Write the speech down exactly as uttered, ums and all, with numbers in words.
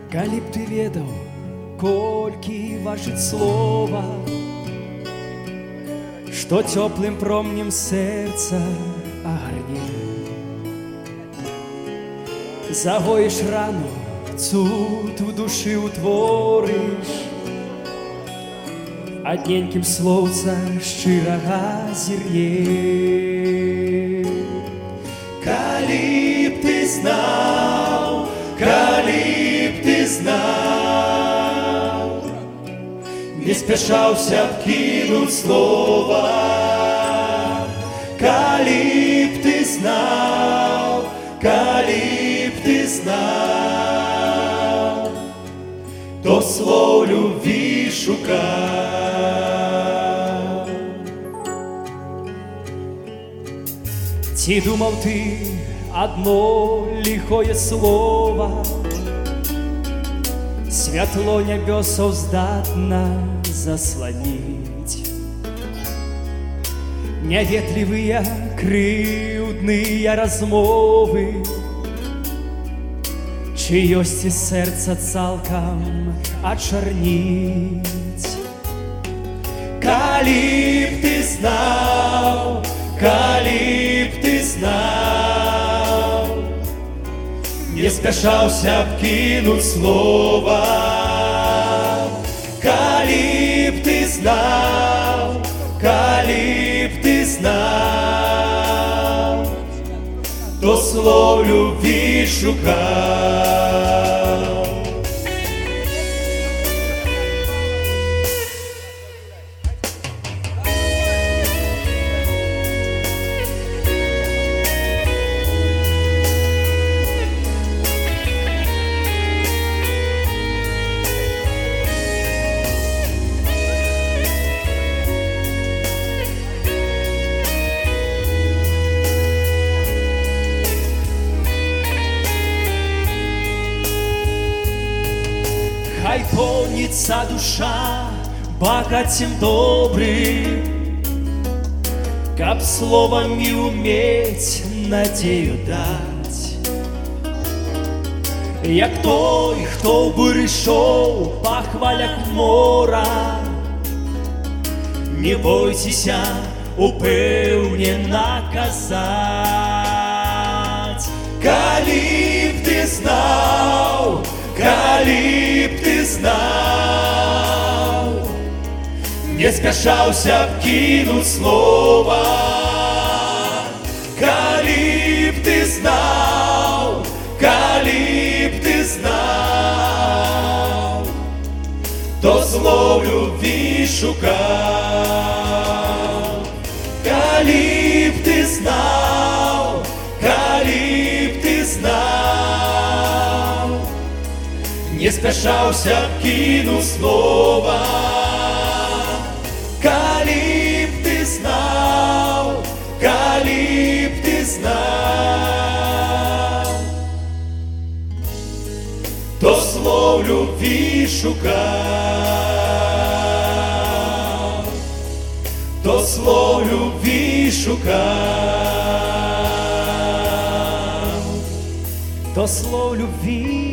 Калі б ты ведаў, колькі важыць слова, што цёплым промнем сэрца агарне. Загоіш рану, цуд у душы утворыш, адненькім слоўца шчырага зірне. Калі б ты знаў, калі б ты знаў, не спяшаўся б кінуць слова. Калі б ты знаў, калі б ты знаў, то слоў любві шукаў. Ці думаў ты адно ліхое слова святло нябёсаў здатна засланіць? Няветлівыя, крыўдныя размовы, чыёсьці сэрца цалкам ачарніць. Калі б ты знаў, калі б ты знаў, не спяшаўся б кінуць слова. Калі б ты знаў, калі б ты знаў, то слоў любві шукаў. Хай поўніцца душа багаццем добрым, каб словамі умець надзею даць. Як той, хто ў буры ішоў па хвалях мора, не бойцеся упэўнена казаць. Калі б ты знаў, калі б ты знаў, не спяшаўся б кінуць слова. Калі б ты знаў, калі б ты знаў, то слоў любві шукаў. Калі б ты знаў, калі б ты знаў, не спяшаўся б кінуць слова. Калі б ты знаў, калі б ты знаў, то слоў любві шукаў, то слоў любві шукаў, то слоў любві